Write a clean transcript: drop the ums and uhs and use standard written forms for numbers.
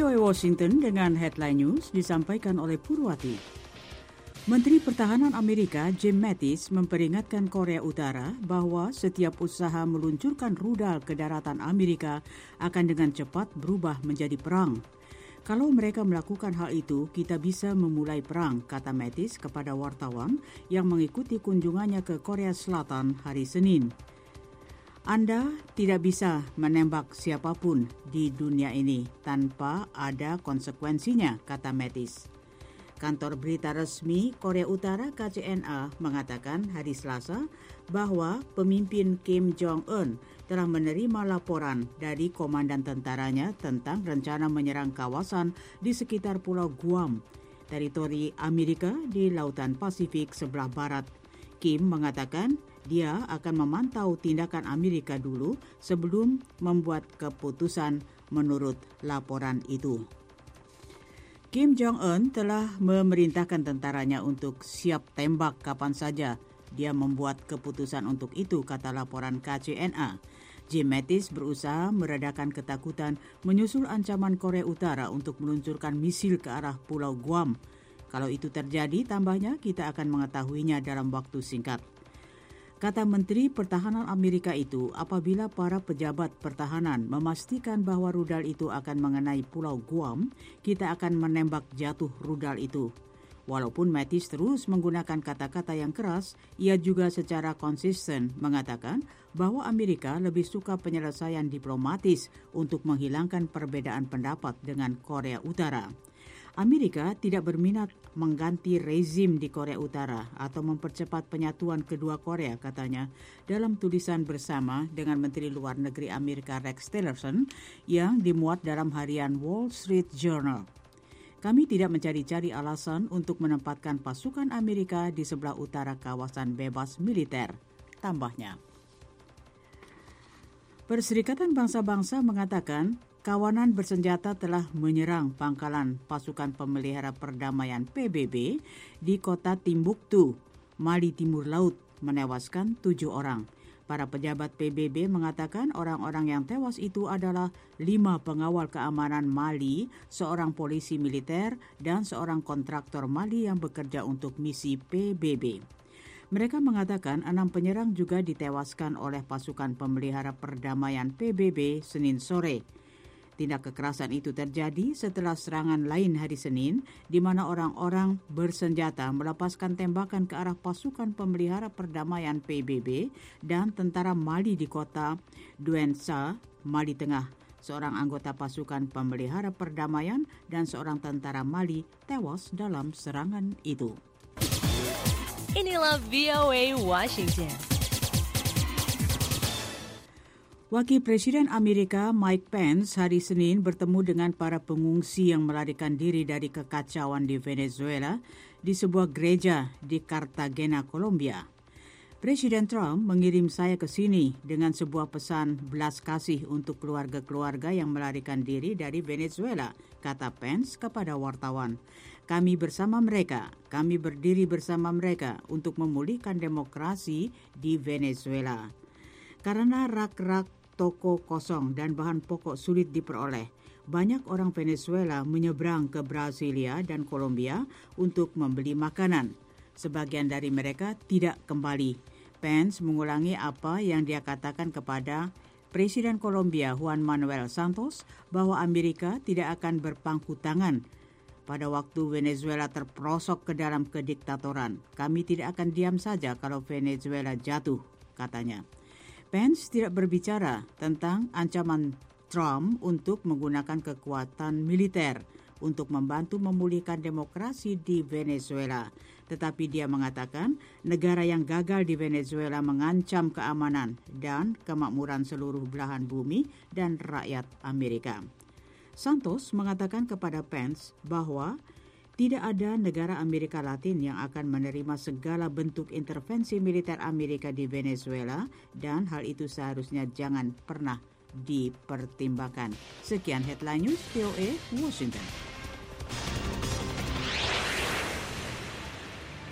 VOA Washington dengan headline news disampaikan oleh Purwati. Menteri Pertahanan Amerika Jim Mattis memperingatkan Korea Utara bahwa setiap usaha meluncurkan rudal ke daratan Amerika akan dengan cepat berubah menjadi perang. Kalau mereka melakukan hal itu, kita bisa memulai perang, kata Mattis kepada wartawan yang mengikuti kunjungannya ke Korea Selatan hari Senin. Anda tidak bisa menembak siapapun di dunia ini tanpa ada konsekuensinya, kata Mattis. Kantor berita resmi Korea Utara KCNA mengatakan hari Selasa bahwa pemimpin Kim Jong-un telah menerima laporan dari komandan tentaranya tentang rencana menyerang kawasan di sekitar Pulau Guam, teritori Amerika di Lautan Pasifik sebelah barat. Kim mengatakan dia akan memantau tindakan Amerika dulu sebelum membuat keputusan menurut laporan itu. Kim Jong-un telah memerintahkan tentaranya untuk siap tembak kapan saja dia membuat keputusan untuk itu, kata laporan KCNA. Jim Mattis berusaha meredakan ketakutan menyusul ancaman Korea Utara untuk meluncurkan misil ke arah Pulau Guam. Kalau itu terjadi, tambahnya kita akan mengetahuinya dalam waktu singkat. Kata Menteri Pertahanan Amerika itu, apabila para pejabat pertahanan memastikan bahwa rudal itu akan mengenai Pulau Guam, kita akan menembak jatuh rudal itu. Walaupun Mattis terus menggunakan kata-kata yang keras, ia juga secara konsisten mengatakan bahwa Amerika lebih suka penyelesaian diplomatis untuk menghilangkan perbedaan pendapat dengan Korea Utara. Amerika tidak berminat mengganti rezim di Korea Utara atau mempercepat penyatuan kedua Korea, katanya, dalam tulisan bersama dengan Menteri Luar Negeri Amerika Rex Tillerson yang dimuat dalam harian Wall Street Journal. Kami tidak mencari-cari alasan untuk menempatkan pasukan Amerika di sebelah utara kawasan bebas militer, tambahnya. Perserikatan Bangsa-Bangsa mengatakan kawanan bersenjata telah menyerang pangkalan pasukan pemelihara perdamaian PBB di kota Timbuktu, Mali Timur Laut, menewaskan 7 orang. Para pejabat PBB mengatakan orang-orang yang tewas itu adalah 5 pengawal keamanan Mali, seorang polisi militer, dan seorang kontraktor Mali yang bekerja untuk misi PBB. Mereka mengatakan 6 penyerang juga ditewaskan oleh pasukan pemelihara perdamaian PBB Senin sore. Tindak kekerasan itu terjadi setelah serangan lain hari Senin, di mana orang-orang bersenjata melepaskan tembakan ke arah pasukan pemelihara perdamaian PBB dan tentara Mali di kota Douentza, Mali Tengah. Seorang anggota pasukan pemelihara perdamaian dan seorang tentara Mali tewas dalam serangan itu. Inilah VOA Washington. Wakil Presiden Amerika Mike Pence hari Senin bertemu dengan para pengungsi yang melarikan diri dari kekacauan di Venezuela di sebuah gereja di Cartagena, Kolombia. Presiden Trump mengirim saya ke sini dengan sebuah pesan belas kasih untuk keluarga-keluarga yang melarikan diri dari Venezuela, kata Pence kepada wartawan. Kami bersama mereka, kami berdiri bersama mereka untuk memulihkan demokrasi di Venezuela. Karena rak-rak toko kosong dan bahan pokok sulit diperoleh, banyak orang Venezuela menyeberang ke Brasilia dan Kolombia untuk membeli makanan. Sebagian dari mereka tidak kembali. Pence mengulangi apa yang dia katakan kepada Presiden Kolombia Juan Manuel Santos bahwa Amerika tidak akan berpangku tangan pada waktu Venezuela terperosok ke dalam kediktatoran. Kami tidak akan diam saja kalau Venezuela jatuh, katanya. Pence tidak berbicara tentang ancaman Trump untuk menggunakan kekuatan militer untuk membantu memulihkan demokrasi di Venezuela. Tetapi dia mengatakan negara yang gagal di Venezuela mengancam keamanan dan kemakmuran seluruh belahan bumi dan rakyat Amerika. Santos mengatakan kepada Pence bahwa tidak ada negara Amerika Latin yang akan menerima segala bentuk intervensi militer Amerika di Venezuela dan hal itu seharusnya jangan pernah dipertimbangkan. Sekian headline news VOA Washington.